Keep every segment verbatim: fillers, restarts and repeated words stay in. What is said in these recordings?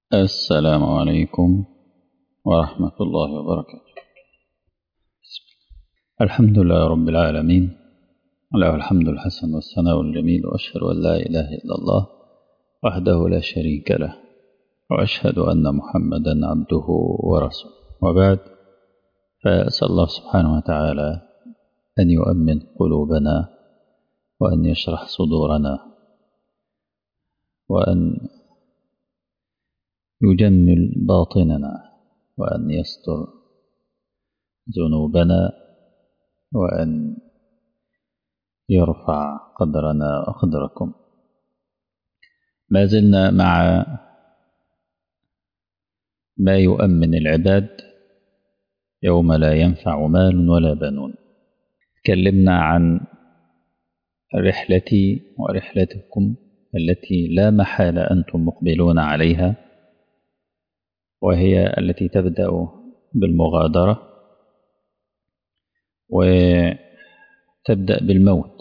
السلام عليكم ورحمة الله وبركاته. الحمد لله رب العالمين، له الحمد الحسن والثناء الجميل، وأشهد أن لا إله إلا الله وحده لا شريك له، وأشهد أن محمدا عبده ورسوله. وبعد، فأسأل الله سبحانه وتعالى أن يؤمن قلوبنا، وأن يشرح صدورنا، وأن يجمل باطننا، وأن يستر ذنوبنا، وأن يرفع قدرنا وقدركم. ما زلنا مع ما يؤمن العباد يوم لا ينفع مال ولا بنون. تكلمنا عن رحلتي ورحلتكم التي لا محالة أنتم مقبلون عليها، وهي التي تبدأ بالمغادرة وتبدأ بالموت،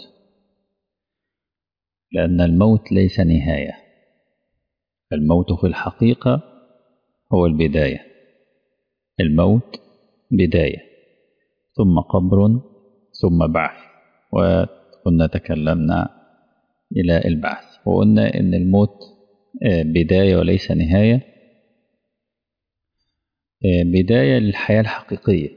لأن الموت ليس نهاية. الموت في الحقيقة هو البداية. الموت بداية، ثم قبر، ثم بعث. وكنا تكلمنا إلى البعث، وقلنا إن الموت بداية وليس نهاية، بداية للحياة الحقيقية.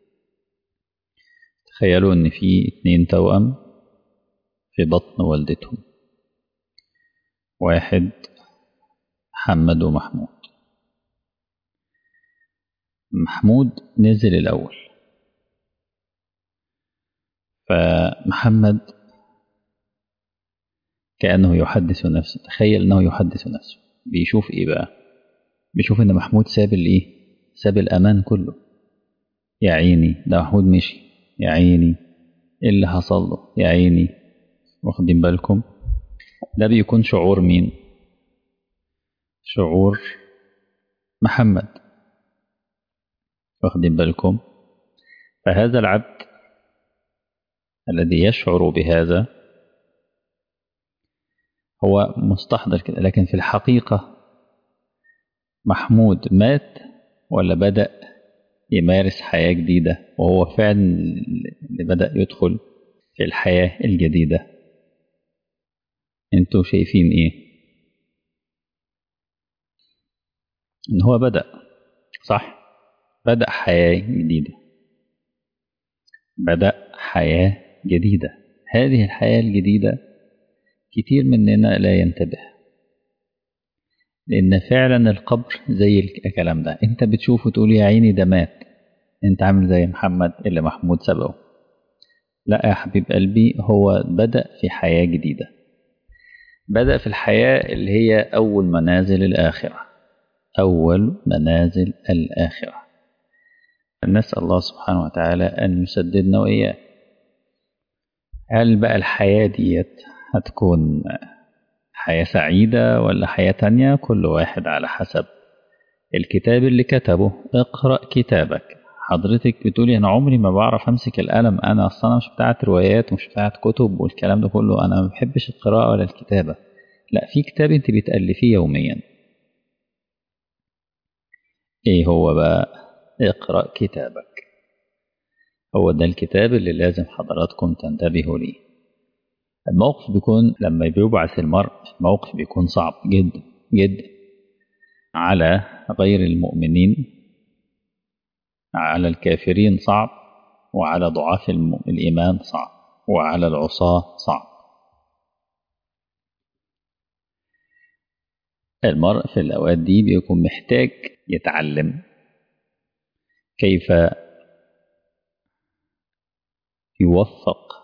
تخيلوا إن في اتنين توأم في بطن والدتهم، واحد محمد ومحمود. محمود نزل الأول، فمحمد كأنه يحدث نفسه. تخيل أنه يحدث نفسه، بيشوف إيه بقى؟ بيشوف إن محمود ساب الإيه؟ ساب الأمان كله. يا عيني، ده محمود مشي، يا عيني إيه اللي حصل له، يا عيني. واخدين بالكم؟ ده بيكون شعور مين؟ شعور محمد. واخدين بالكم؟ فهذا العبد الذي يشعر بهذا هو مستحضر كده، لكن في الحقيقة محمود مات ولا بدأ يمارس حياة جديدة، وهو فعلا اللي بدأ يدخل في الحياة الجديدة؟ انتوا شايفين ايه؟ ان هو بدأ، صح؟ بدأ حياة جديدة، بدأ حياة جديدة. هذه الحياة الجديدة كتير مننا لا ينتبه، لأن فعلا القبر زي الكلام ده. انت بتشوفه تقول يا عيني ده مات، انت عامل زي محمد اللي محمود سبقه. لا يا حبيب قلبي، هو بدأ في حياة جديدة، بدأ في الحياة اللي هي أول منازل الآخرة. أول منازل الآخرة. نسأل الله سبحانه وتعالى أن يسددنا وإياه. هل بقى الحياة ديت هتكون حياة سعيدة ولا حياة تانية؟ كل واحد على حسب الكتاب اللي كتبه. اقرأ كتابك. حضرتك بتقولي أنا عمري ما بعرف أمسك القلم، أنا أصلا مش بتاعت روايات ومش بتاعت كتب والكلام ده كله، أنا ما بحبش القراءة ولا الكتابة. لا، في كتاب أنت بتألفيه يوميا. إيه هو بقى؟ اقرأ كتابك. هو ده الكتاب اللي لازم حضراتكم تنتبهوا ليه. الموقف بيكون لما بيبعث المرء، الموقف بيكون صعب جدا جدا على غير المؤمنين، على الكافرين صعب، وعلى ضعاف الإيمان صعب، وعلى العصاة صعب. المرء في الأوقات دي بيكون محتاج يتعلم كيف يوفق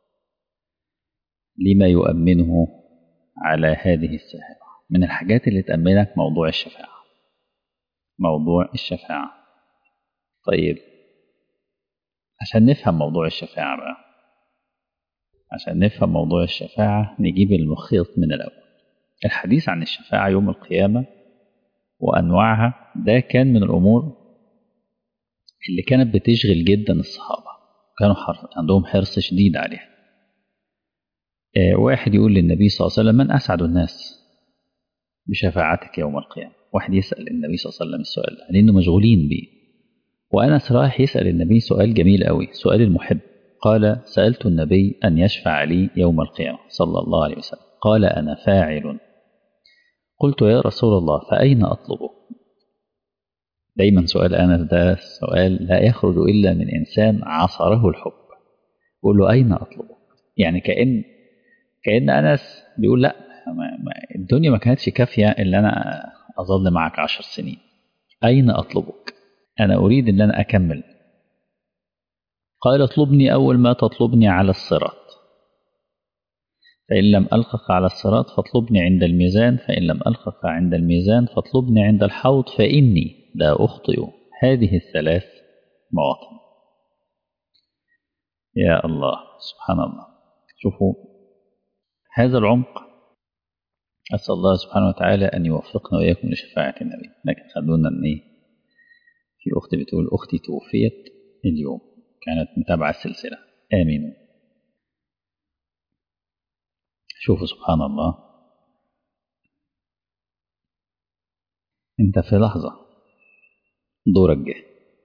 لما يؤمنه على هذه الساحة. من الحاجات اللي تأمنك موضوع الشفاعة. موضوع الشفاعة. طيب، عشان نفهم موضوع الشفاعة بقى، عشان نفهم موضوع الشفاعة نجيب المخيط من الأول. الحديث عن الشفاعة يوم القيامة وأنواعها، ده كان من الأمور اللي كانت بتشغل جدا الصحابة، كانوا عندهم حرص شديد عليها. واحد يقول للنبي صلى الله عليه وسلم: من أسعد الناس؟ بشفاعتك يوم القيامة. واحد يسأل النبي صلى الله عليه وسلم السؤال ده لأنه مشغولين بيه. وأنس رايح يسأل النبي سؤال جميل قوي، سؤال المحب. قال: سألت النبي أن يشفع لي يوم القيامة صلى الله عليه وسلم، قال: أنا فاعل. قلت: يا رسول الله فأين أطلبه؟ دايما سؤال أنس ده سؤال لا يخرج إلا من إنسان عصره الحب. قل له: أين أطلبه؟ يعني كأن كأن أنس بيقول: لا، ما ما الدنيا ما كانتش كافية إلا أنا أظل معك عشر سنين. أين أطلبك؟ أنا أريد أن أنا أكمل. قال: اطلبني أول ما تطلبني على الصراط، فإن لم ألقك على الصراط فاطلبني عند الميزان، فإن لم ألقك عند الميزان فاطلبني عند الحوض، فإني لا أخطئ هذه الثلاث مواطن. يا الله، سبحان الله. شوفوا هذا العمق. أسأل الله سبحانه وتعالى أن يوفقنا وإياكم لشفاعة النبي. لكن خلونا أن إيه، في أخت بتقول: أختي توفيت اليوم، كانت متابعة السلسلة، آمين. شوفوا سبحان الله، أنت في لحظة دورك جه.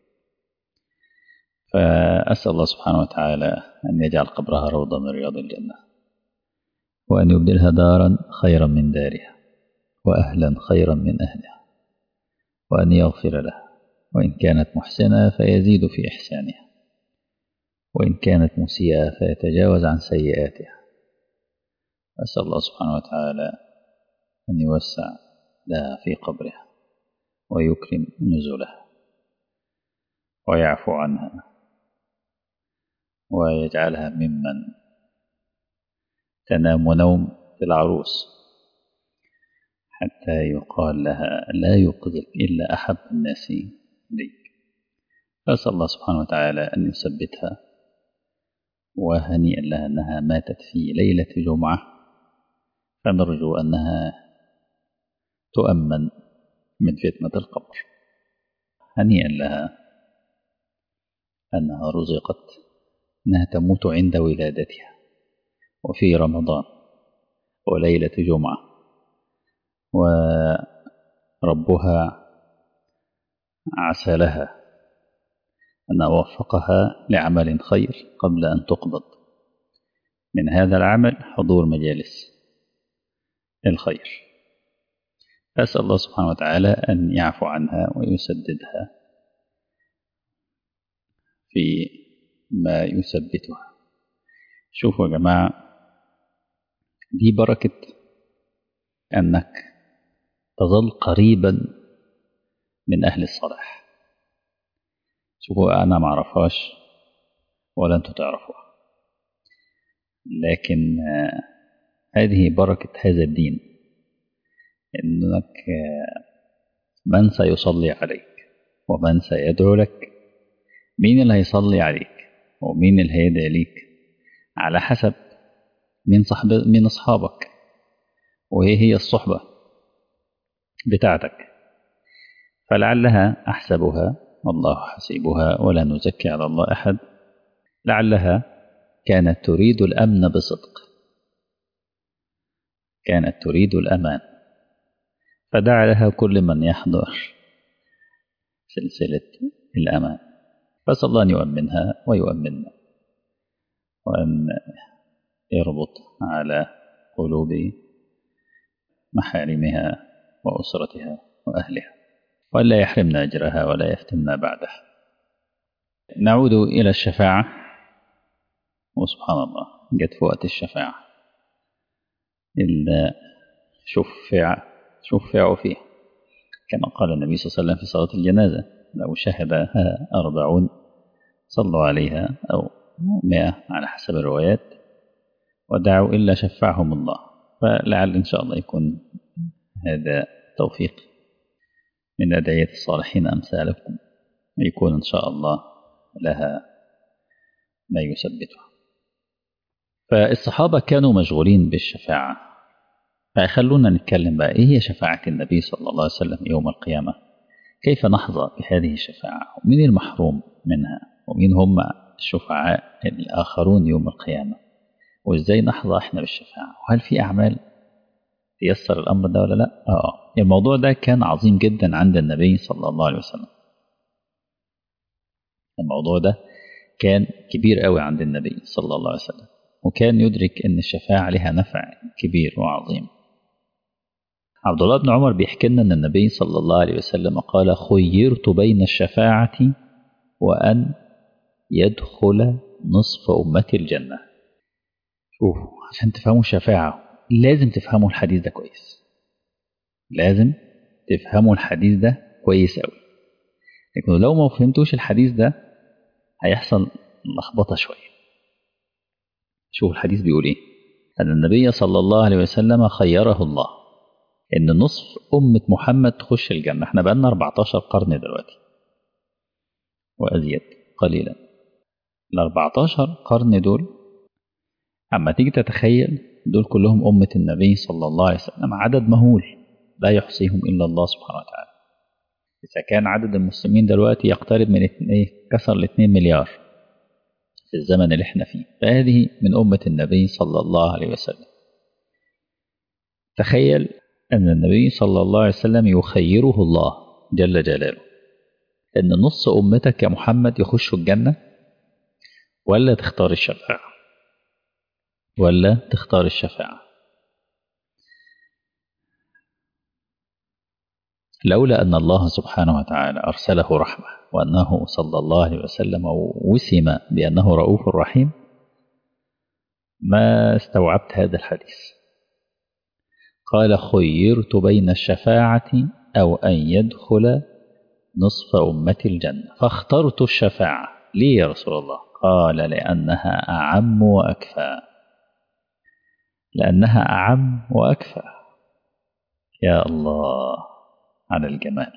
فأسأل الله سبحانه وتعالى أن يجعل قبرها روضة من رياض الجنة، وأن يبدلها دارا خيرا من دارها، وأهلا خيرا من أهلها، وأن يغفر لها، وإن كانت محسنة فيزيد في إحسانها، وإن كانت مسيئة فيتجاوز عن سيئاتها. أسأل الله سبحانه وتعالى أن يوسع لها في قبرها، ويكرم نزلها، ويعفو عنها، ويجعلها ممن تنام نوم في العروس حتى يقال لها: لا يوقظك إلا أحب الناس إليك. فأسأل الله سبحانه وتعالى أن يثبتها، وهنيئا لها أنها ماتت في ليلة جمعة، فنرجو أنها تؤمن من فتنة القبر. هنيئا لها أنها رزقت أنها تموت عند ولادتها وفي رمضان وليلة جمعة، وربها عسى لها أن وفقها لعمل خير قبل أن تقبض من هذا العمل حضور مجالس الخير. أسأل الله سبحانه وتعالى أن يعفو عنها ويسددها في ما يثبتها. شوفوا يا جماعة، دي بركة أنك تظل قريبا من أهل الصلاح. شوفوا، أنا معرفهاش ولا أنتوا تعرفوها، لكن هذه بركة هذا الدين، إنك من سيصلي عليك ومن سيدعو لك. مين اللي هيصلي عليك ومين اللي هيدعي ليك على حسب من صحب من أصحابك، وهي هي الصحبة بتاعتك. فلعلها أحسبها، والله حسيبها ولا نزكي على الله أحد، لعلها كانت تريد الأمن بصدق، كانت تريد الأمان، فدعا لها كل من يحضر سلسلة الأمان. فأسأل الله أن يؤمنها ويؤمننا، وأن يربط على قلوب محارمها وأسرتها وأهلها، وألا يحرمنا أجرها ولا يفتنا بعدها. نعود إلى الشفاعة. وسبحان الله، جت في وقت الشفاعة إلا شفع شفعوا فيه، كما قال النبي صلى الله عليه وسلم في صلاة الجنازة: لو شهدها أربعون صلوا عليها أو مئة على حسب الروايات ودعوا إلا شفعهم الله. فلعل إن شاء الله يكون هذا توفيق من أدعية الصالحين أمثالكم، يكون إن شاء الله لها ما يثبتها. فالصحابة كانوا مشغولين بالشفاعة، فخلونا نتكلم بقى إيه هي شفاعة النبي صلى الله عليه وسلم يوم القيامة، كيف نحظى بهذه الشفاعة، ومين المحروم منها، ومين هم الشفعاء الآخرون يوم القيامة، وإزاي نحظى إحنا بالشفاعة، وهل في أعمال تيسر الأمر ده ولا لا؟ آه الموضوع ده كان عظيم جدا عند النبي صلى الله عليه وسلم. الموضوع ده كان كبير قوي عند النبي صلى الله عليه وسلم، وكان يدرك أن الشفاعة لها نفع كبير وعظيم. عبد الله بن عمر بيحكي لنا أن النبي صلى الله عليه وسلم قال: خيرت بين الشفاعة وأن يدخل نصف أمتي الجنة. شوفوا، عشان تفهموا الشفاعة لازم تفهموا الحديث ده كويس، لازم تفهموا الحديث ده كويس قوي، لكن لو ما فهمتوش الحديث ده هيحصل لخبطة شوية. شوف الحديث بيقول ايه: أن النبي صلى الله عليه وسلم خيره الله إن نصف أمة محمد تخش الجنة. احنا بقالنا أربعتاشر قرن دلوقتي وأزيد قليلا. ال أربعتاشر قرن دول أما تيجي تتخيل دول كلهم أمة النبي صلى الله عليه وسلم، عدد مهول لا يحصيهم إلا الله سبحانه وتعالى. إذا كان عدد المسلمين دلوقتي يقترب من ايه كسر الاثنين مليار في الزمن اللي احنا فيه، فهذه من أمة النبي صلى الله عليه وسلم. تخيل أن النبي صلى الله عليه وسلم يخيره الله جل جلاله أن نص أمتك يا محمد يخشوا الجنة، ولا تختار الشفاعة، ولا تختار الشفاعة. لولا أن الله سبحانه وتعالى أرسله رحمة وأنه صلى الله عليه وسلم وسم بأنه رؤوف رحيم ما استوعبت هذا الحديث. قال: خيرت بين الشفاعة أو أن يدخل نصف أمتي الجنة فاخترت الشفاعة. ليه يا رسول الله؟ قال: لأنها أعم وأكفى. لأنها أعم وأكفى. يا الله على الجمال.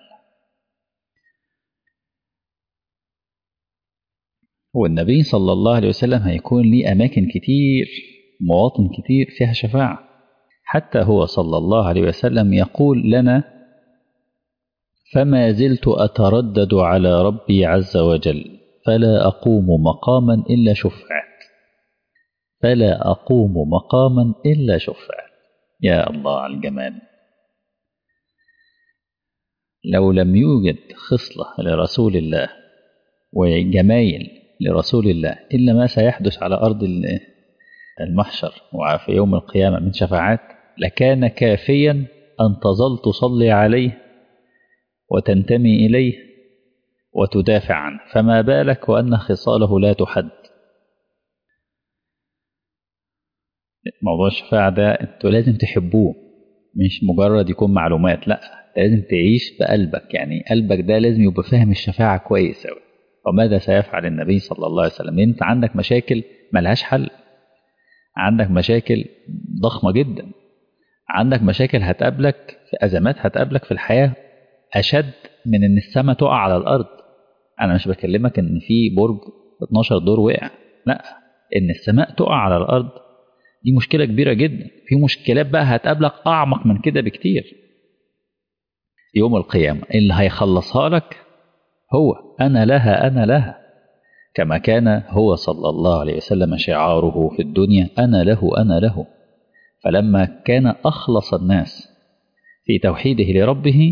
والنبي صلى الله عليه وسلم هيكون ليه أماكن كتير، مواطن كتير فيها شفاعة. حتى هو صلى الله عليه وسلم يقول لنا: فما زلت أتردد على ربي عز وجل فلا أقوم مقاما إلا شفعت، فلا أقوم مقاما إلا شفعت. يا الله على الجمال. لو لم يوجد خصلة لرسول الله وجمايل لرسول الله إلا ما سيحدث على أرض المحشر وفي يوم القيامة من شفاعات، لكان كافيا أن تظل تصلي عليه وتنتمي إليه وتدافع عنه، فما بالك وأن خصاله لا تحد. موضوع الشفاعة ده أنتوا لازم تحبوه، مش مجرد يكون معلومات، لا لازم تعيش بقلبك. يعني قلبك ده لازم يبقى فاهم الشفاعة كويس أوي وماذا سيفعل النبي صلى الله عليه وسلم. أنت عندك مشاكل ملهاش حل، عندك مشاكل ضخمة جدا، عندك مشاكل هتقابلك في أزمات هتقابلك في الحياة أشد من أن السماء تقع على الأرض. أنا مش بكلمك أن في برج اتناشر دور وقع، لا، أن السماء تقع على الأرض دي مشكلة كبيرة جدا. في مشكلات بقى هتقابلك أعمق من كده بكتير. يوم القيامة اللي هيخلصها لك هو أنا لها أنا لها، كما كان هو صلى الله عليه وسلم شعاره في الدنيا: أنا له أنا له. فلما كان أخلص الناس في توحيده لربه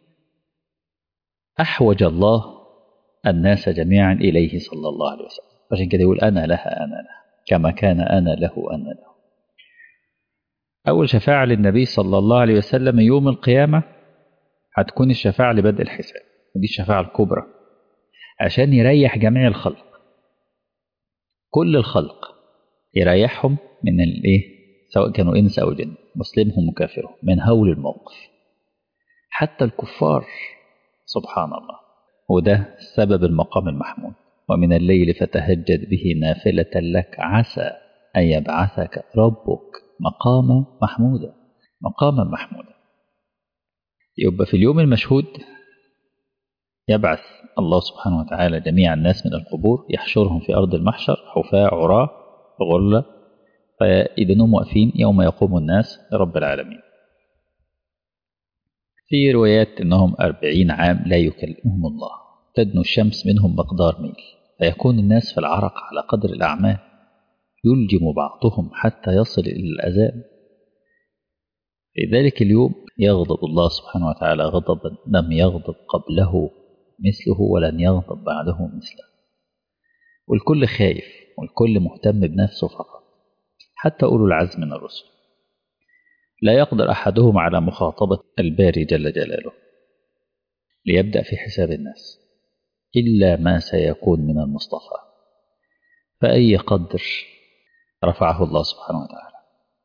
أحوج الله الناس جميعا إليه صلى الله عليه وسلم، عشان كده يقول: أنا لها أنا لها كما كان أنا له أنا له. أول شفاعة للنبي صلى الله عليه وسلم يوم القيامة هتكون الشفاعة لبدء الحساب، ودي الشفاعة الكبرى عشان يريح جميع الخلق، كل الخلق يريحهم من الايه، سواء كانوا انس او جن، مسلمهم وكافرهم، من هول الموقف. حتى الكفار سبحان الله. وده سبب المقام المحمود: ومن الليل فتهجد به نافلة لك عسى أن يبعثك ربك مقاما محمودا. مقاما محمودا. يبقى في اليوم المشهود يبعث الله سبحانه وتعالى جميع الناس من القبور، يحشرهم في أرض المحشر حفاة عراة غرلة، فإذنهم واقفين يوم يقوم الناس لرب العالمين. في روايات أنهم أربعين عام لا يكلمهم الله، تدنو الشمس منهم مقدار ميل، فيكون الناس في العرق على قدر الأعمال، يلجم بعضهم حتى يصل إلى الأذان، في ذلك اليوم يغضب الله سبحانه وتعالى غضبا لم يغضب قبله مثله ولن يغضب بعده مثله. والكل خايف والكل مهتم بنفسه فقط، حتى أولو العزم من الرسل لا يقدر أحدهم على مخاطبة الباري جل جلاله ليبدأ في حساب الناس إلا ما سيكون من المصطفى، فأي قدر رفعه الله سبحانه وتعالى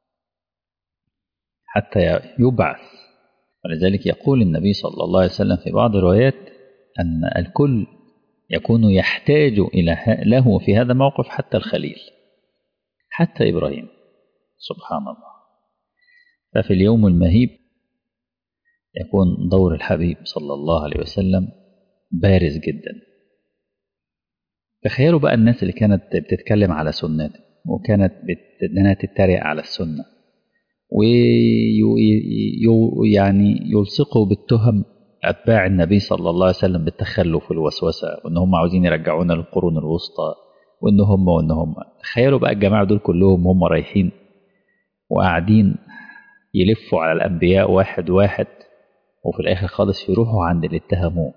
حتى يبعث. ولذلك يقول النبي صلى الله عليه وسلم في بعض الروايات أن الكل يكون يحتاج إلى له في هذا الموقف، حتى الخليل، حتى إبراهيم، سبحان الله. ففي اليوم المهيب يكون دور الحبيب صلى الله عليه وسلم بارز جدا. تخيلوا بقى الناس اللي كانت بتتكلم على سنته وكانت بدنا تتريق على السنة ويعني يلصقوا بالتهم أتباع النبي صلى الله عليه وسلم بالتخلف والوسوسة، وإن هم عاوزين يرجعونا للقرون الوسطى، وإن هم وإن هم. تخيلوا بقى الجماعة دول كلهم هم رايحين وقاعدين يلفوا على الأنبياء واحد واحد، وفي الآخر خالص يروحوا عند اللي اتهموه.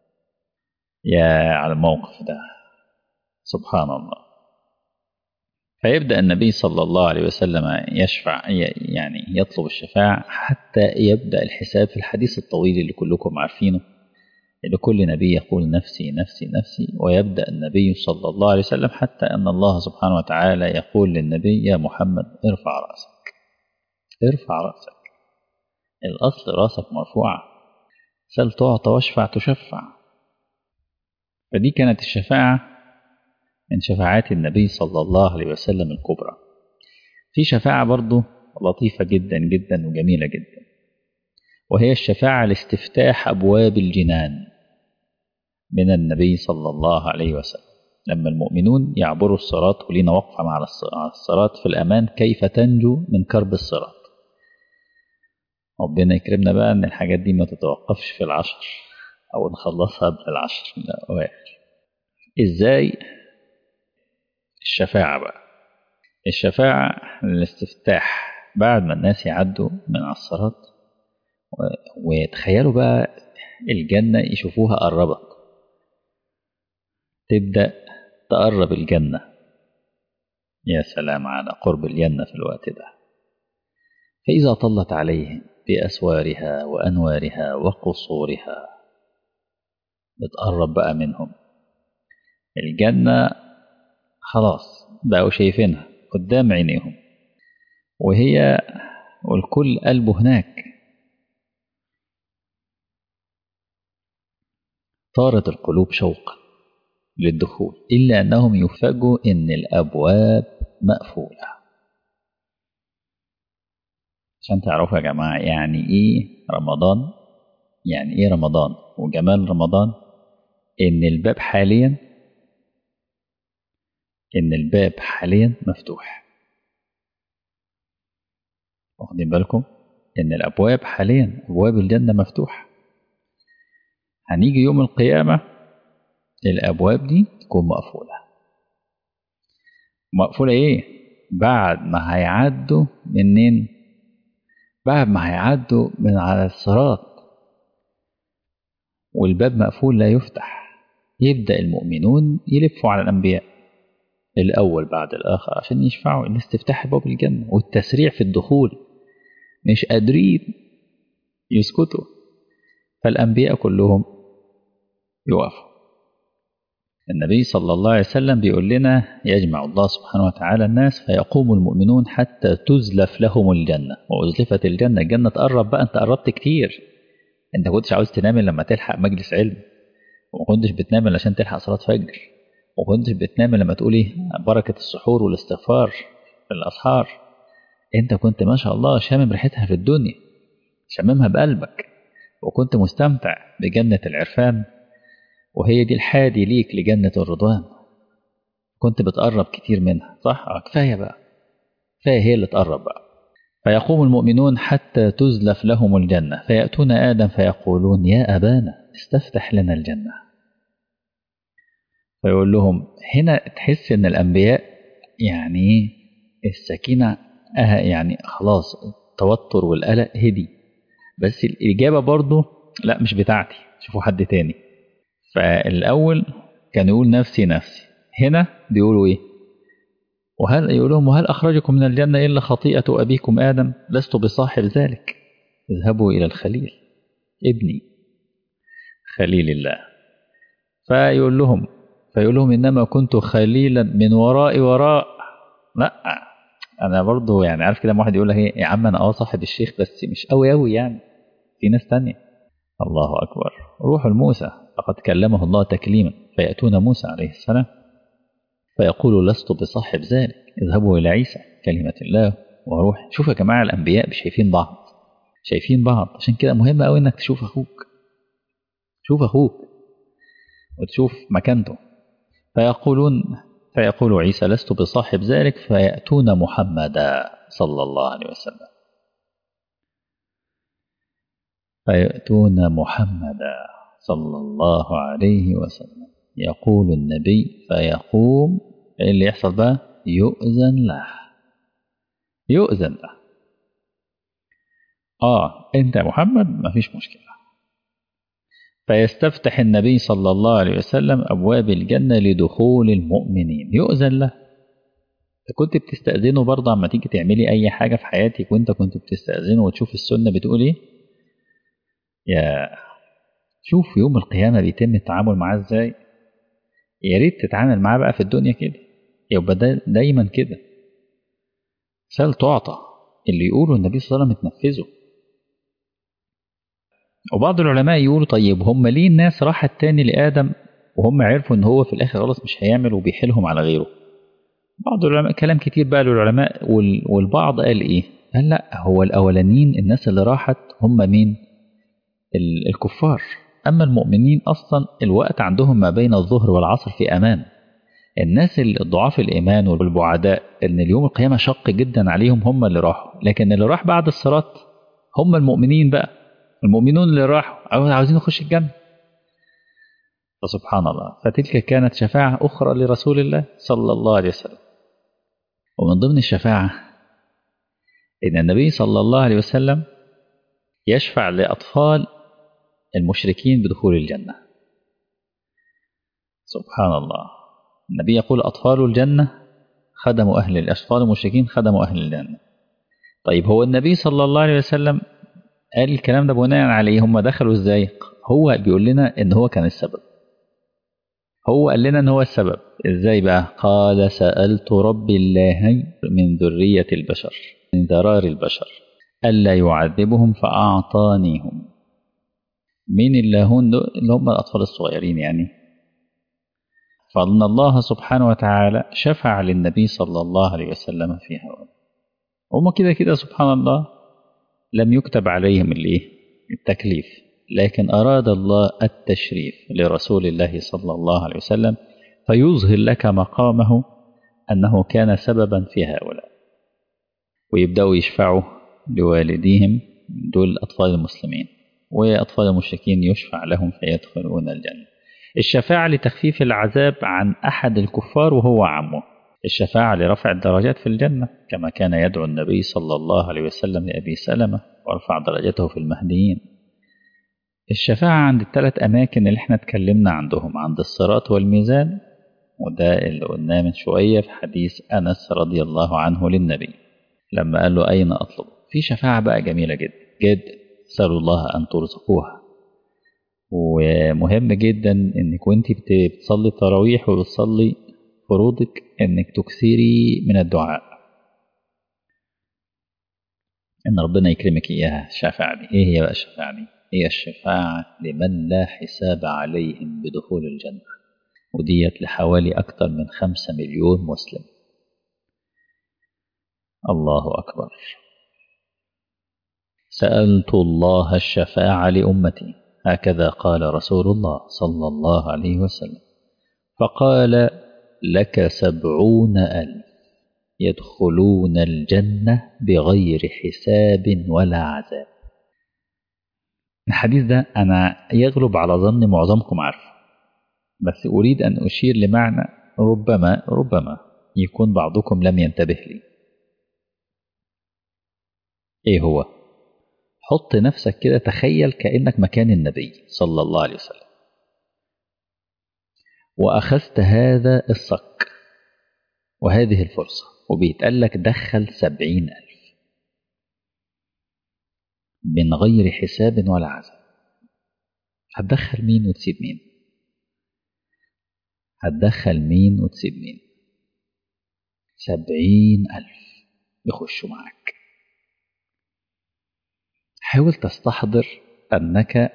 يا على الموقف ده، سبحان الله. فيبدأ النبي صلى الله عليه وسلم يشفع، يعني يطلب الشفاعة حتى يبدأ الحساب في الحديث الطويل اللي كلكم عارفينه، اللي كل نبي يقول نفسي نفسي نفسي، ويبدأ النبي صلى الله عليه وسلم حتى أن الله سبحانه وتعالى يقول للنبي يا محمد ارفع رأسك، ارفع رأسك. الأصل رأسك مرفوعة، سل تعطى واشفع تشفع. فدي كانت الشفاعة من شفاعات النبي صلى الله عليه وسلم الكبرى. في شفاعة برضو لطيفة جدا جدا وجميلة جدا، وهي الشفاعة لاستفتاح أبواب الجنان من النبي صلى الله عليه وسلم. لما المؤمنون يعبروا الصراط، ولينا وقفة مع الصراط في الأمان، كيف تنجو من كرب الصراط. ربنا يكرمنا بقى أن الحاجات دي ما تتوقفش في العشر أو نخلصها قبل العشر الأواخر. إزاي الشفاعة بقى؟ الشفاعة الاستفتاح بعد ما الناس يعدوا من على الصراط ويتخيلوا بقى الجنة، يشوفوها قربت، تبدأ تقرب الجنة. يا سلام على قرب الجنة في الوقت ده. فإذا طلت عليهم بأسوارها وأنوارها وقصورها، بتقرب بقى منهم الجنة، خلاص بقوا شايفينها قدام عينيهم، وهي والكل قلبه هناك. طارت القلوب شوقا للدخول، إلا أنهم يفاجئوا إن الأبواب مقفولة. عشان تعرفوا يا جماعة يعني إيه رمضان، يعني إيه رمضان وجمال رمضان، إن الباب حاليا إن الباب حاليا مفتوح. واخدين بالكم إن الأبواب حاليا، أبواب الجنة مفتوحة. هنيجي يوم القيامة الأبواب دي تكون مقفولة. مقفولة إيه؟ بعد ما هيعدوا منين؟ بعد ما هيعدوا من على الصراط والباب مقفول لا يفتح، يبدأ المؤمنون يلفوا على الأنبياء الأول بعد الآخر عشان يشفعوا الاستفتاح باب الجنة والتسريع في الدخول. مش قادرين يسكتوا، فالأنبياء كلهم يوقفوا. النبي صلى الله عليه وسلم بيقول لنا يجمع الله سبحانه وتعالى الناس فيقوم المؤمنون حتى تزلف لهم الجنة، وأزلفت الجنة، الجنة تقرب بقى، أنت قربت كتير. أنت كنتش عاوز تنام لما تلحق مجلس علم، وما كنتش بتنام عشان تلحق صلاة فجر، وما كنتش بتنام لما تقول ايه بركة السحور والاستغفار في الأسحار. أنت كنت ما شاء الله شامم ريحتها في الدنيا، شاممها بقلبك، وكنت مستمتع بجنة العرفان، وهي دي الحادي ليك لجنة الرضوان. كنت بتقرب كتير منها، صح؟ آه كفاية بقى، كفاية هي اللي تقرب بقى. فيقوم المؤمنون حتى تزلف لهم الجنة، فيأتون آدم فيقولون يا أبانا استفتح لنا الجنة. فيقول لهم، هنا تحس ان الأنبياء يعني السكينة يعني خلاص والتوتر والقلق هدي، بس الإجابة برضه لا مش بتاعتي، شوفوا حد تاني. فالأول كان يقول نفسي نفسي، هنا بيقولوا إيه؟ وهل يقول لهم وهل أخرجكم من الجنة إلا خطيئة أبيكم آدم؟ لست بصاحب ذلك، اذهبوا إلى الخليل ابني خليل الله. فيقول لهم فيقول لهم إنما كنت خليلا من وراء وراء. لا أنا برضو يعني عارف كده، واحد يقول لك إيه يا عم أنا أه صاحب الشيخ بس مش قوي قوي يعني، في ناس تانية. الله أكبر. روح الموسى فقد كلمه الله تكليما، فيأتون موسى عليه السلام فيقول لست بصاحب ذلك، اذهبوا إلى عيسى كلمة الله وروح. شوف يا جماعة الأنبياء مش شايفين بعض، شايفين بعض. عشان كده مهم قوي إنك تشوف أخوك، شوف أخوك وتشوف مكانته. فيقولون فيقول عيسى لست بصاحب ذلك، فيأتون محمدا صلى الله عليه وسلم فيأتون محمدا صلى الله عليه وسلم يقول النبي فيقوم، إيه اللي يحصل بقى؟ يؤذن له، يؤذن له. آه أنت يا محمد ما فيش مشكلة. فيستفتح النبي صلى الله عليه وسلم أبواب الجنة لدخول المؤمنين، يؤذن له. كنت بتستأذنه برضه عما تيجي تعملي أي حاجة في حياتك، وأنت كنت بتستأذنه وتشوف السنة بتقول إيه؟ يا شوف يوم القيامة بيتم التعامل معاه إزاي. يا ريت تتعامل معاه بقى في الدنيا كده، يبقى دا دايما كده. سل تعطى، اللي يقوله النبي صلى الله عليه وسلم تنفذه. وبعض العلماء يقولوا طيب هم ليه الناس راحت تاني لآدم وهم عرفوا ان هو في الاخر خلاص مش هيعمل وبيحيلهم على غيره؟ بعض العلماء كلام كتير بقى للعلماء، والبعض قال ايه؟ قال لا، هو الاولانيين الناس اللي راحت هم مين؟ الكفار. اما المؤمنين اصلا الوقت عندهم ما بين الظهر والعصر في امان. الناس الضعاف الايمان والبعداء ان اليوم القيامه شق جدا عليهم هم اللي راحوا، لكن اللي راح بعد الصراط هم المؤمنين بقى، المؤمنون اللي راحوا عاوزين يخش الجنه. فسبحان الله، فتلك كانت شفاعه اخرى لرسول الله صلى الله عليه وسلم. ومن ضمن الشفاعه ان النبي صلى الله عليه وسلم يشفع لاطفال المشركين بدخول الجنه. سبحان الله. النبي يقول أطفال الجنة خدموا أهل الأطفال المشركين خدموا أهل الجنة. طيب هو النبي صلى الله عليه وسلم قال الكلام ده بناء عليه هم دخلوا إزاي؟ هو بيقول لنا إن هو كان السبب، هو قال لنا إن هو السبب. إزاي بقى؟ قال سألت رب الله من ذرية البشر، من ذرار البشر، ألا يعذبهم فأعطانيهم. مين اللي هون اللي هم الأطفال الصغيرين يعني؟ فإن الله سبحانه وتعالى شفع للنبي صلى الله عليه وسلم في هؤلاء. هم كده كده سبحان الله لم يكتب عليهم الايه؟ التكليف، لكن أراد الله التشريف لرسول الله صلى الله عليه وسلم فيظهر لك مقامه أنه كان سببا في هؤلاء، ويبدأوا يشفعوا لوالديهم، دول أطفال المسلمين، وأطفال المشركين يشفع لهم فيدخلون الجنة. الشفاعة لتخفيف العذاب عن أحد الكفار وهو عمه، الشفاعة لرفع الدرجات في الجنة كما كان يدعو النبي صلى الله عليه وسلم لأبي سلمة ورفع درجته في المهديين. الشفاعة عند الثلاث أماكن اللي احنا اتكلمنا عندهم، عند الصراط والميزان، وده اللي قلناه من شوية في حديث أنس رضي الله عنه للنبي لما قال له أين أطلب. في شفاعة بقى جميلة جدا جدا، سألوا الله أن ترزقوها. ومهم جدا انك وانت بتصلي التراويح وبتصلي فروضك انك تكثري من الدعاء ان ربنا يكرمك اياها. الشفاعة دي ايه هي بقى؟ الشفاعة دي هي الشفاعة لمن لا حساب عليهم بدخول الجنة، وديت لحوالي اكثر من خمسة مليون مسلم. الله اكبر. سألت الله الشفاعة لأمتي، هكذا قال رسول الله صلى الله عليه وسلم، فقال لك سبعون ألف يدخلون الجنة بغير حساب ولا عذاب. الحديث ده أنا يغلب على ظن معظمكم عارف، بس أريد أن أشير لمعنى ربما ربما يكون بعضكم لم ينتبه لي. إيه هو؟ حط نفسك كده، تخيل كأنك مكان النبي صلى الله عليه وسلم، وأخذت هذا الصك وهذه الفرصة، وبيتقال لك دخل سبعين ألف من غير حساب ولا عذاب. هتدخل مين وتسيب مين؟ هتدخل مين وتسيب مين؟ سبعين ألف يخشوا معك. حاول تستحضر أنك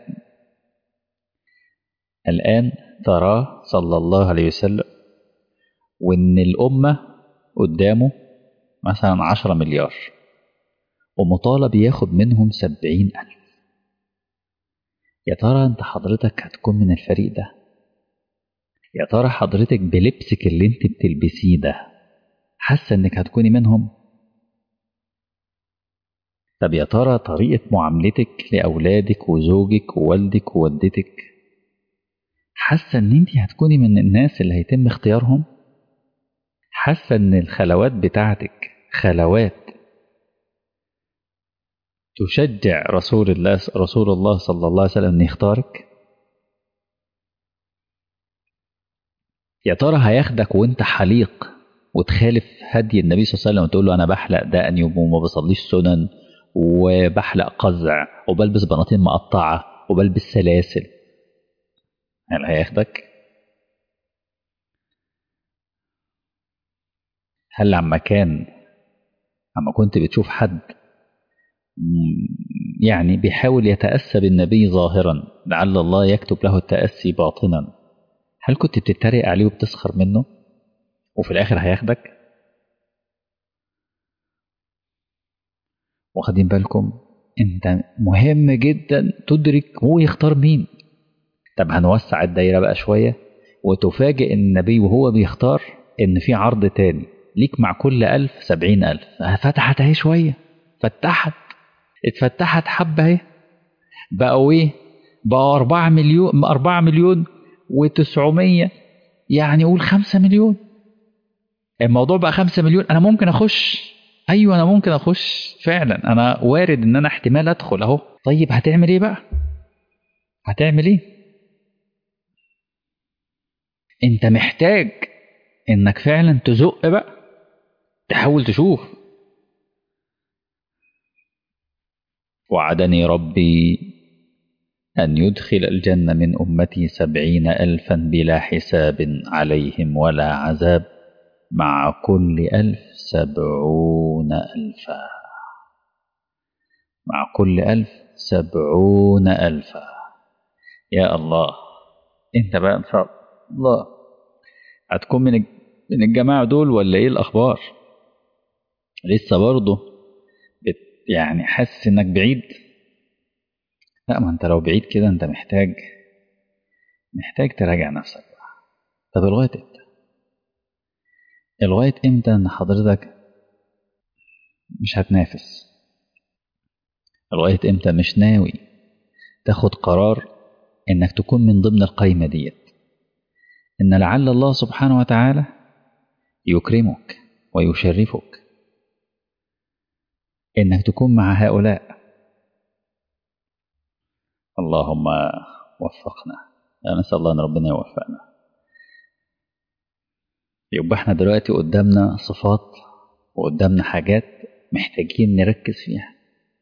الآن تراه صلى الله عليه وسلم، وإن الأمة قدامه مثلا عشرة مليار، ومطالب ياخد منهم سبعين ألف. يا ترى أنت حضرتك هتكون من الفريق ده؟ يا ترى حضرتك بلبسك اللي انت بتلبسيه ده حاسة انك هتكوني منهم؟ طب يا ترى طريقة معاملتك لأولادك وزوجك ووالدك ووالدتك حاسة ان انت هتكوني من الناس اللي هيتم اختيارهم؟ حاسة ان الخلوات بتاعتك خلوات تشجع رسول الله رسول الله صلى الله عليه وسلم ان يختارك؟ يا ترى هياخدك وانت حليق وتخالف هدي النبي صلى الله عليه وسلم وتقول له انا بحلق دقني وما بصليش سنن وبحلق قزع وبلبس بناطيل مقطعة وبلبس سلاسل؟ هل هياخدك؟ هل لما كان لما كنت بتشوف حد يعني بيحاول يتأسى بالنبي ظاهرا لعل الله يكتب له التأسي باطنا، هل كنت بتتريق عليه وبتسخر منه وفي الآخر هياخدك؟ واخدين بالكم؟ انت مهم جدا تدرك هو يختار مين. طب هنوسع الدايرة بقى شوية وتفاجئ النبي وهو بيختار ان في عرض تاني ليك مع كل ألف سبعين ألف. فتحت اهي شوية، فتحت اتفتحت حبة اهي، بقوا ايه؟ بقوا أربعة مليون، أربعة مليون وتسعمية، يعني قول خمسة مليون. الموضوع بقى خمسة مليون، انا ممكن اخش. ايوه انا ممكن اخش فعلا، انا وارد ان انا احتمال ادخل اهو. طيب هتعمل ايه بقى؟ هتعمل ايه؟ انت محتاج انك فعلا تزق بقى، تحاول تشوف. وعدني ربي أن يدخل الجنة من أمتي سبعين ألفا بلا حساب عليهم ولا عذاب، مع كل ألف سبعون ألفا، مع كل ألف سبعون ألفا. يا الله، انت بقى ان شاء الله هتكون من من الجماعة دول ولا ايه الأخبار؟ لسه برضه بت يعني حاسس انك بعيد؟ لا، ما انت لو بعيد كده انت محتاج محتاج تراجع نفسك بقى. طب لغاية امتى؟ لغاية امتى ان حضرتك مش هتنافس؟ لغاية امتى مش ناوي تاخد قرار انك تكون من ضمن القايمة ديت؟ ان لعل الله سبحانه وتعالى يكرمك ويشرفك انك تكون مع هؤلاء. اللهم وفقنا، نسأل الله ان ربنا يوفقنا. يبقى احنا دلوقتي قدامنا صفات وقدامنا حاجات محتاجين نركز فيها.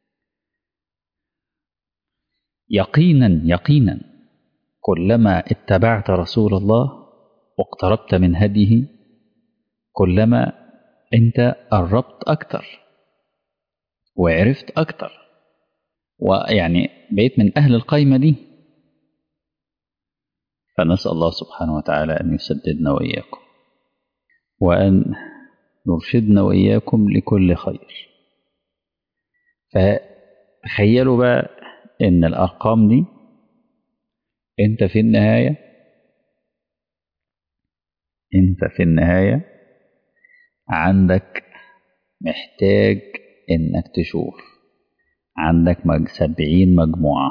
يقينا يقينا كلما اتبعت رسول الله واقتربت من هديه كلما انت قربت اكتر وعرفت اكتر، ويعني بقيت من اهل القايمة دي. فنسأل الله سبحانه وتعالى ان يسددنا واياكم وان يرشدنا واياكم لكل خير. فتخيلوا بقى ان الارقام دي انت في النهاية انت في النهاية عندك محتاج انك تشوف عندك مج سبعين مجموعة،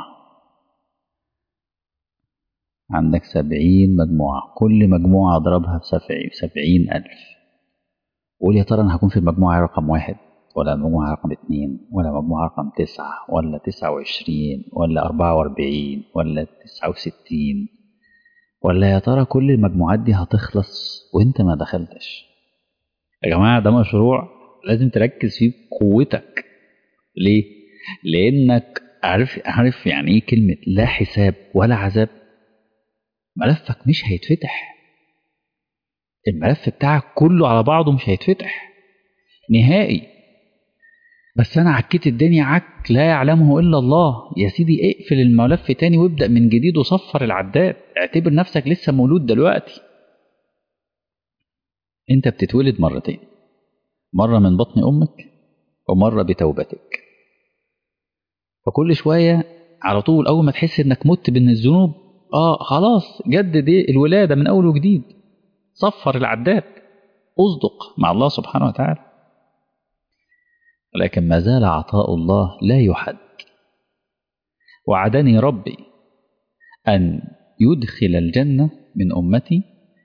عندك سبعين مجموعة، كل مجموعة اضربها بسبعين ألف. قول يا ترى انا هكون في المجموعة رقم واحد ولا المجموعة رقم اتنين ولا مجموعة رقم تسعة ولا تسعة وعشرين ولا أربعة وأربعين ولا تسعة وستين، ولا يا ترى كل المجموعات دي هتخلص وانت ما دخلتش؟ يا جماعة ده مشروع لازم تركز فيه بقوتك. ليه؟ لأنك عارف عارف يعني ايه كلمة لا حساب ولا عذاب؟ ملفك مش هيتفتح، الملف بتاعك كله على بعضه مش هيتفتح نهائي. بس انا عكيت الدنيا عك لا يعلمه الا الله. يا سيدي اقفل الملف تاني وابدأ من جديد وصفر العداد، اعتبر نفسك لسه مولود دلوقتي. انت بتتولد مرتين، مرة من بطن امك ومرة بتوبتك. فكل شوية على طول اول ما تحس انك مت من الذنوب، اه خلاص جدد الولادة من اول وجديد، صفر العداد، اصدق مع الله سبحانه وتعالى. لكن ما زال عطاء الله لا يحد. وعدني ربي أن يدخل الجنة من أمتي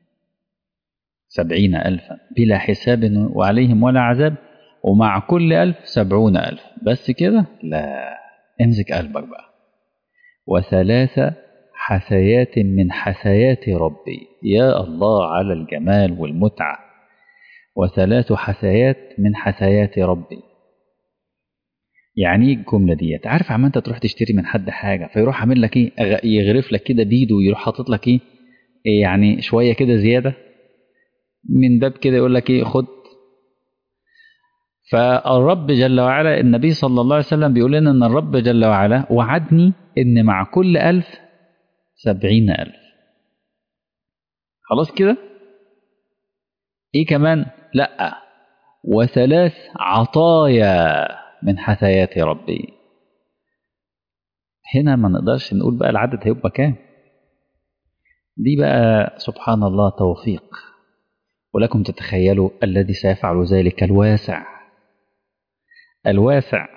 سبعين ألفا بلا حساب وعليهم ولا عذاب، ومع كل ألف سبعون ألف. بس كده؟ لا، امسك قلبك بقى. وثلاث حثيات من حثيات ربي، يا الله على الجمال والمتعة. وثلاث حثيات من حثيات ربي. يعني ايه الجمله ديت؟ عارف عم انت تروح تشتري من حد حاجه فيروح عامل لك ايه، يغرف لك كده بيده ويروح حاطط لك ايه، إيه يعني شويه كده زياده من باب كده، يقول لك ايه خد. فالرب جل وعلا، النبي صلى الله عليه وسلم بيقول لنا ان الرب جل وعلا وعدني ان مع كل ألف سبعين ألف. خلاص كده؟ ايه كمان؟ لا، وثلاث عطايا من حثيات ربي. هنا ما نقدرش نقول بقى العدد هيبقى كام، دي بقى سبحان الله توفيق. ولكم تتخيلوا الذي سيفعل ذلك الواسع. الواسع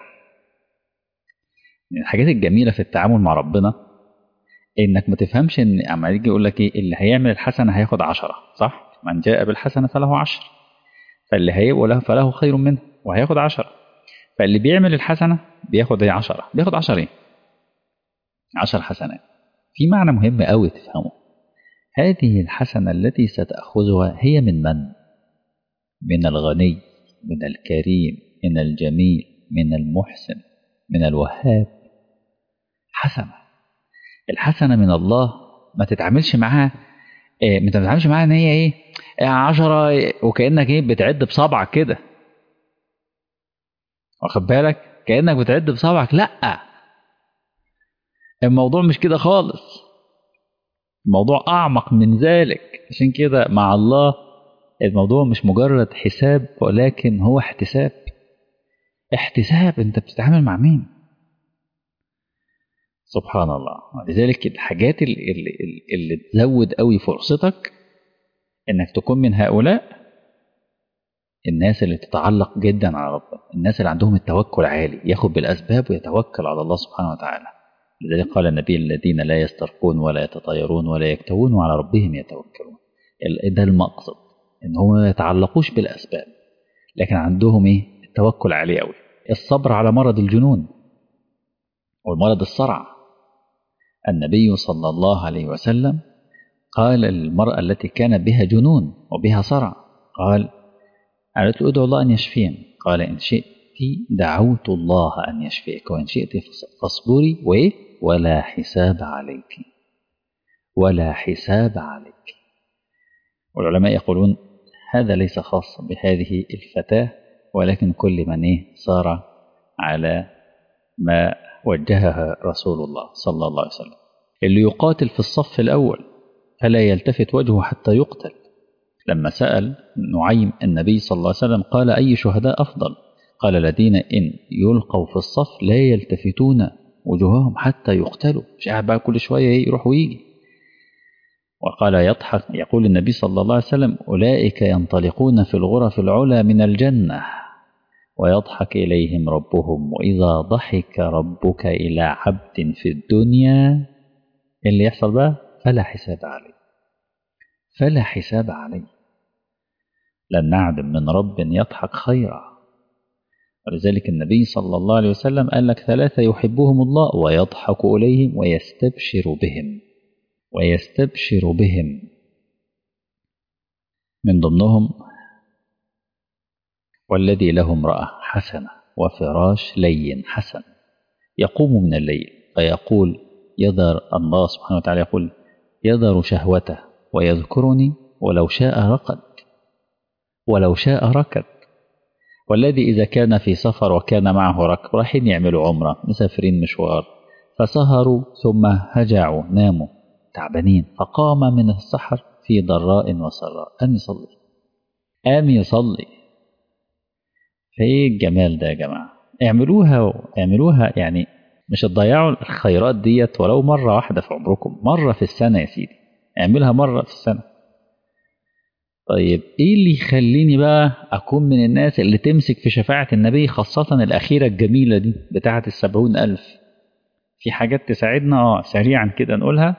من الحاجات الجميلة في التعامل مع ربنا انك ما تفهمش ان اما يجي يقول لك ايه، اللي هيعمل الحسنة هياخد عشرة، صح؟ من جاء بالحسنة فله عشر، فاللي هيبقى له فله خير منه وهياخد عشرة. فاللي بيعمل الحسنة بياخد ايه؟ عشرة. بياخد عشرة ايه؟ عشر حسنات. في معنى مهم قوي تفهمه. هذه الحسنة التي ستأخذها هي من من؟ من الغني، من الكريم، من الجميل، من المحسن، من الوهاب. حسنة. الحسنة من الله ما تتعاملش معاها إيه، ما تتعاملش معاها ان هي ايه، إيه عشرة وكأنك ايه بتعد بصبعك كده، واخد بالك؟ كأنك بتعد بصبعك. لا، الموضوع مش كده خالص، الموضوع أعمق من ذلك. عشان كده مع الله الموضوع مش مجرد حساب، ولكن هو احتساب. احتساب، انت بتتعامل مع مين؟ سبحان الله. لذلك الحاجات اللي, اللي, اللي تزود قوي فرصتك انك تكون من هؤلاء الناس اللي تتعلق جدا على ربنا، الناس اللي عندهم التوكل عالي، ياخد بالأسباب ويتوكل على الله سبحانه وتعالى. لذلك قال النبي الذين لا يسترقون ولا يتطيرون ولا يكتوون وعلى ربهم يتوكلون. ده المقصد، ان هم ما يتعلقوش بالأسباب لكن عندهم ايه؟ التوكل عالي قوي. الصبر على مرض الجنون والمرض الصرع. النبي صلى الله عليه وسلم قال للمرأة التي كان بها جنون وبها صرع، قال قالت له ادعو الله أن يشفين، قال إن شئت دعوت الله أن يشفيك وإن شئت فاصبري وإيه؟ ولا حساب عليك، ولا حساب عليك. والعلماء يقولون هذا ليس خاص بهذه الفتاة، ولكن كل من إيه صار على ما وجهها رسول الله صلى الله عليه وسلم. اللي يقاتل في الصف الأول فلا يلتفت وجهه حتى يقتل. لما سأل نعيم النبي صلى الله عليه وسلم قال أي شهداء أفضل؟ قال الذين إن يلقوا في الصف لا يلتفتون وجوههم حتى يقتلوا. مش قاعد بقى كل شوية يروح ويجي. وقال يضحك، يقول النبي صلى الله عليه وسلم أولئك ينطلقون في الغرف العلى من الجنة ويضحك إليهم ربهم، وإذا ضحك ربك إلى عبد في الدنيا اللي يحصل بقى فلا حساب عليه، فلا حساب عليه. لن نعدم من رب يضحك خيرا. ولذلك النبي صلى الله عليه وسلم قال لك ثلاثة يحبهم الله ويضحك إليهم ويستبشر بهم ويستبشر بهم من ضمنهم والذي له امرأة حسنة وفراش لين حسن يقوم من الليل فيقول يذر الله سبحانه وتعالى يقول يذر شهوته ويذكرني ولو شاء رقد ولو شاء ركض. والذي إذا كان في سفر وكان معه ركب رايحين يعملوا عمرة مسافرين مشوار فسهروا ثم هجعوا ناموا تعبانين فقام من السحر في ضراء وسراء قام يصلي قام يصلي. فايه الجمال ده يا جماعة؟ اعملوها اعملوها يعني مش تضيعوا الخيرات ديت ولو مرة واحدة في عمركم، مرة في السنة يا سيدي اعملها مرة في السنة. طيب ايه اللي يخليني بقى اكون من الناس اللي تمسك في شفاعة النبي خاصة الاخيرة الجميلة دي بتاعة السبعون الف؟ في حاجات تساعدنا اه سريعا كده نقولها.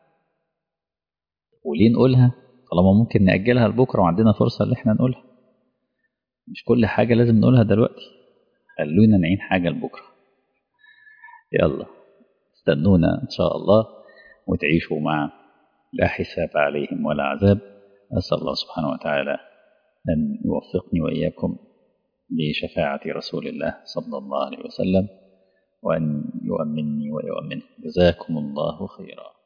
وليه نقولها طالما ممكن نأجلها لبكرة وعندنا فرصة اللي احنا نقولها؟ مش كل حاجة لازم نقولها دلوقتي، خلونا نعين حاجة لبكرة. يلا استنونا إن شاء الله وتعيشوا مع لا حساب عليهم ولا عذاب. أسأل الله سبحانه وتعالى أن يوفقني وإياكم لشفاعة رسول الله صلى الله عليه وسلم وأن يؤمنني ويؤمنه. جزاكم الله خيرا.